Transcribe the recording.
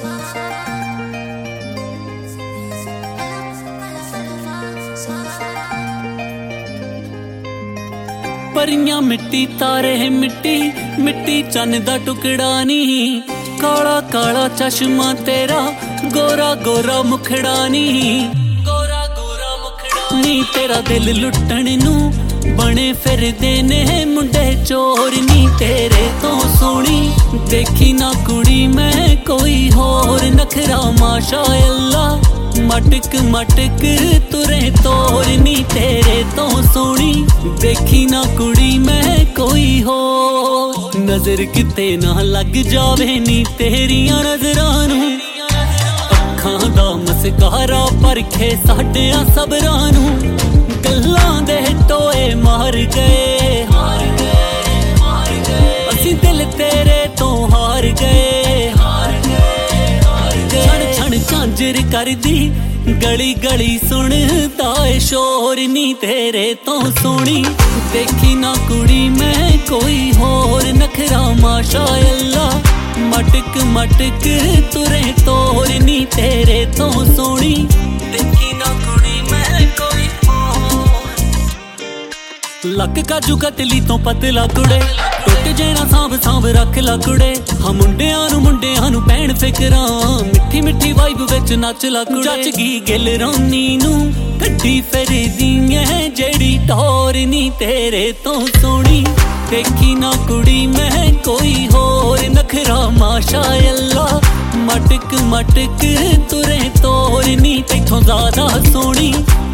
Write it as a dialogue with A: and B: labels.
A: परियां मिट्टी तारे मिट्टी मिट्टी चन्न दा टुकड़ा नी काला काला चश्मा तेरा गोरा गोरा मुखड़ा नी गोरा गोरा मुखड़ा नी तेरा दिल लुट्टण नू बने फिरदे ने मुंडे चोर नी तेरे तो सोहनी देखी ना कुड़ी मैं कोई होर नखरा माशा अल्लाह मटक मटक तुरे तोर नी तेरे तो सोहनी देखी ना कुड़ी मैं कोई हो नजर किते ना लग जावे नी तेरियां नजरां नू अखां दा मस्कारा परखे साडियां सबरां नू गल्लां दे टोए मार गए असीं दिल तेरे तो हार गए छण छण झांजर करदी गली गली सुनदा ए शोर नी तेरे तो सोहनी देखी ना कुड़ी मैं कोई होर नखरा माशा अल्लाह मटक मटक तुरे तोर नी तेरे तो सोहनी देखी ना कुड़ी मैं कोई लक काजू कतली तो पतला कुड़े टुट जेना सांभ सांभ रख ला कुड़े हाँ मुंडियां नू पैण फिकरां मिठी मिठी वाइब विच नच ला कुड़े जच गी गिल रोनी नू कड्डी फिरदी ऐ जेड़ी टोर नी तेरे तो सोहनी देखी ना कुड़ी मैं कोई होर नखरा माशा अल्लाह मटक मटक तुरे तोर नी तैथों ज़्यादा सोहनी